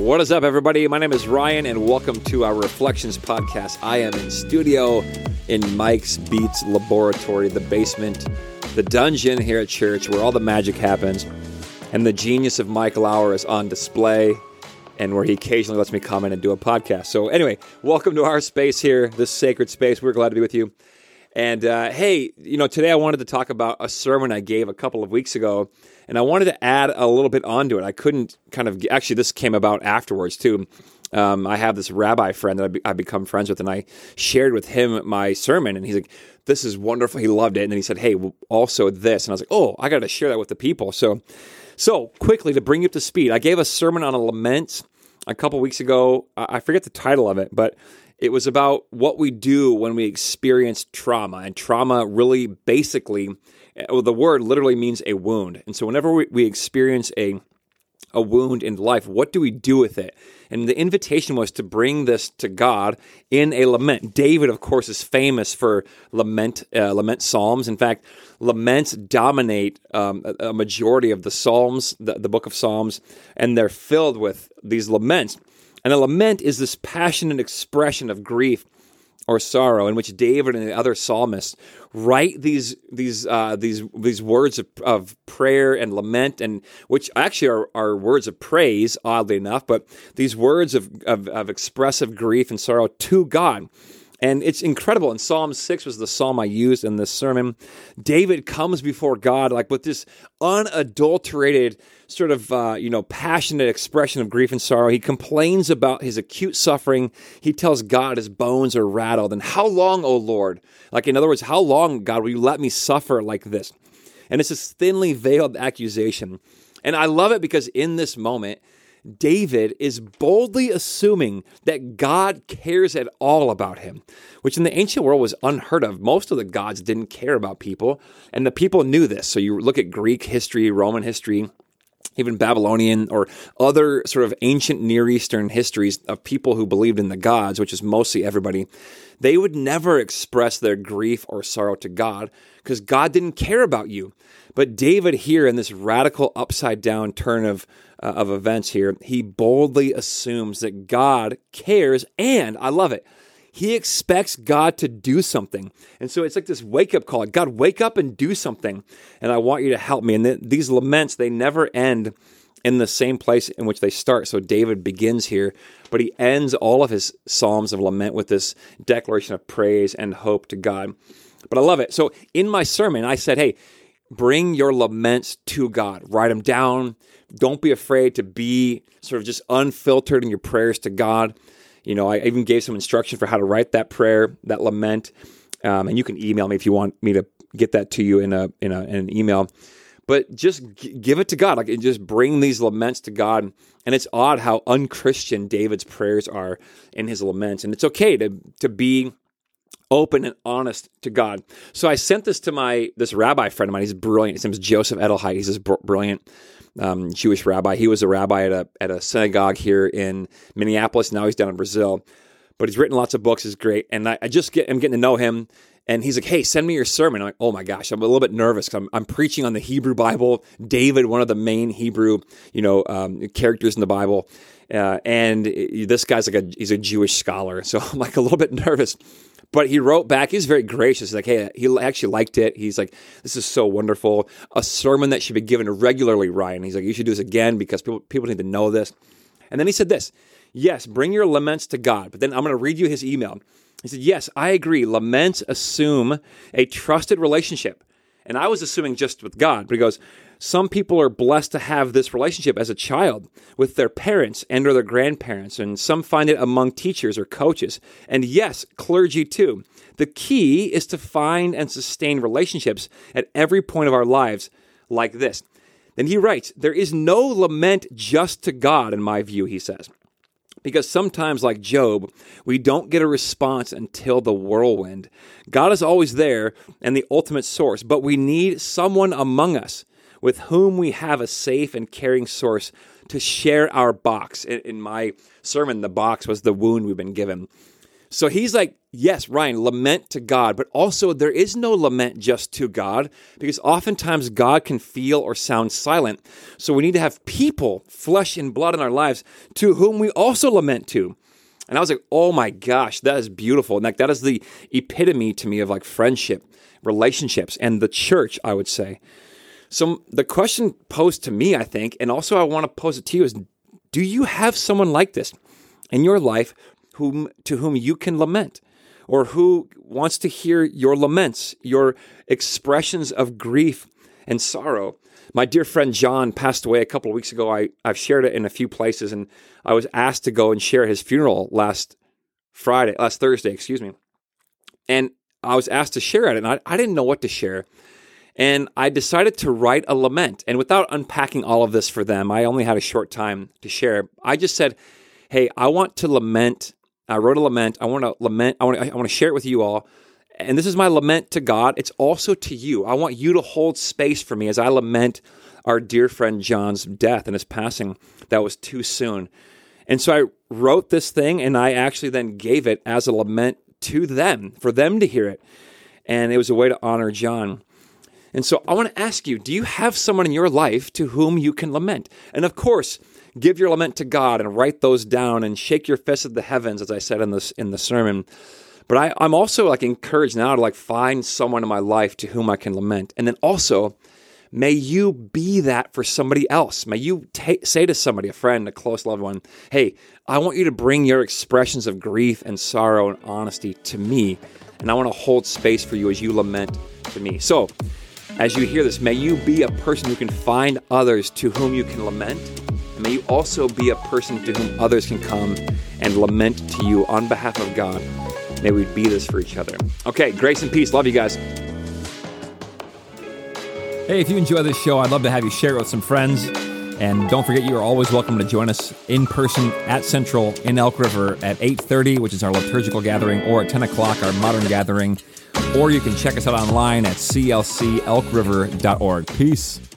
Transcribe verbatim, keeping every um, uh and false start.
What is up, everybody? My name is Ryan, and welcome to our Reflections podcast. I am in studio in Mike's Beats Laboratory, the basement, the dungeon here at church where all the magic happens, and the genius of Mike Lauer is on display, and where he occasionally lets me come in and do a podcast. So anyway, welcome to our space here, this sacred space. We're glad to be with you. And uh, hey, you know, today I wanted to talk about a sermon I gave a couple of weeks ago, and I wanted to add a little bit onto it. I couldn't kind of, actually this came about afterwards too. Um, I have this rabbi friend that I, be, I become friends with, and I shared with him my sermon, and he's like, this is wonderful. He loved it. And then he said, hey, well, also this. And I was like, oh, I got to share that with the people. So, so quickly to bring you up to speed, I gave a sermon on a lament a couple weeks ago. I forget the title of it, but it was about what we do when we experience trauma. And trauma really basically, well, the word literally means a wound. And so whenever we, we experience a a wound in life, what do we do with it? And the invitation was to bring this to God in a lament. David, of course, is famous for lament uh, lament psalms. In fact, laments dominate um, a, a majority of the psalms, the, the book of Psalms, and they're filled with these laments. And a lament is this passionate expression of grief or sorrow in which David and the other psalmists write these these uh, these these words of, of prayer and lament, and which actually are, are words of praise, oddly enough, but these words of, of, of expressive grief and sorrow to God. And it's incredible. And Psalm six was the psalm I used in this sermon. David comes before God like with this unadulterated sort of, uh, you know, passionate expression of grief and sorrow. He complains about his acute suffering. He tells God his bones are rattled. And how long, O Lord? Like, in other words, how long, God, will you let me suffer like this? And it's this thinly veiled accusation. And I love it because in this moment, David is boldly assuming that God cares at all about him, which in the ancient world was unheard of. Most of the gods didn't care about people, and the people knew this. So you look at Greek history, Roman history, even Babylonian or other sort of ancient Near Eastern histories of people who believed in the gods, which is mostly everybody. They would never express their grief or sorrow to God because God didn't care about you. But David here, in this radical upside down turn of uh, of events here, he boldly assumes that God cares, and I love it, he expects God to do something. And so it's like this wake-up call. God, wake up and do something, and I want you to help me. And th- these laments, they never end in the same place in which they start. So David begins here, but he ends all of his psalms of lament with this declaration of praise and hope to God. But I love it. So in my sermon, I said, hey, bring your laments to God. Write them down. Don't be afraid to be sort of just unfiltered in your prayers to God. You know, I even gave some instruction for how to write that prayer, that lament. Um, and you can email me if you want me to get that to you in a in, a, in an email. But just g- give it to God. Like, just bring these laments to God. And it's odd how unchristian David's prayers are in his laments. And it's okay to to be open and honest to God. So I sent this to my this rabbi friend of mine. He's brilliant. His name is Joseph Edelheit. He's this br- brilliant um, Jewish rabbi. He was a rabbi at a at a synagogue here in Minneapolis. Now he's down in Brazil. But he's written lots of books. He's great. And I, I just get I'm getting to know him. And he's like, hey, send me your sermon. I'm like, oh my gosh, I'm a little bit nervous because I'm, I'm preaching on the Hebrew Bible. David, one of the main Hebrew, you know, um, characters in the Bible. Uh, and this guy's like a he's a Jewish scholar. So I'm like a little bit nervous. But he wrote back. He's very gracious. He's like, hey, he actually liked it. He's like, this is so wonderful. A sermon that should be given regularly, Ryan. He's like, you should do this again because people people need to know this. And then he said this, yes, bring your laments to God. But then I'm going to read you his email. He said, yes, I agree. Laments assume a trusted relationship. And I was assuming just with God. But he goes, some people are blessed to have this relationship as a child with their parents and or their grandparents, and some find it among teachers or coaches. And yes, clergy too. The key is to find and sustain relationships at every point of our lives like this. Then he writes, there is no lament just to God, in my view, he says. Because sometimes, like Job, we don't get a response until the whirlwind. God is always there and the ultimate source, but we need someone among us with whom we have a safe and caring source to share our box. In, in my sermon, the box was the wound we've been given. So he's like, yes, Ryan, lament to God, but also there is no lament just to God, because oftentimes God can feel or sound silent. So we need to have people, flesh and blood in our lives, to whom we also lament to. And I was like, oh my gosh, that is beautiful. And like that is the epitome to me of like friendship, relationships, and the church, I would say. So the question posed to me, I think, and also I want to pose it to you is, do you have someone like this in your life whom to whom you can lament, or who wants to hear your laments, your expressions of grief and sorrow? My dear friend John passed away a couple of weeks ago. I, I've shared it in a few places, and I was asked to go and share his funeral last Friday, last Thursday, excuse me. And I was asked to share it, and I, I didn't know what to share. And I decided to write a lament. And without unpacking all of this for them, I only had a short time to share. I just said, hey, I want to lament. I wrote a lament. I want to lament. I want to, I want to share it with you all. And this is my lament to God. It's also to you. I want you to hold space for me as I lament our dear friend John's death and his passing. That was too soon. And so I wrote this thing, and I actually then gave it as a lament to them, for them to hear it. And it was a way to honor John. And so I want to ask you, do you have someone in your life to whom you can lament? And of course, give your lament to God and write those down and shake your fist at the heavens, as I said in this in the sermon. But I, I'm also like encouraged now to like find someone in my life to whom I can lament. And then also, may you be that for somebody else. May you ta- say to somebody, a friend, a close loved one, hey, I want you to bring your expressions of grief and sorrow and honesty to me. And I want to hold space for you as you lament to me. So, as you hear this, may you be a person who can find others to whom you can lament. And may you also be a person to whom others can come and lament to you on behalf of God. May we be this for each other. Okay, grace and peace. Love you guys. Hey, if you enjoy this show, I'd love to have you share it with some friends. And don't forget, you are always welcome to join us in person at Central in Elk River at eight thirty, which is our liturgical gathering, or at ten o'clock, our modern gathering. Or you can check us out online at c l c elk river dot org. Peace.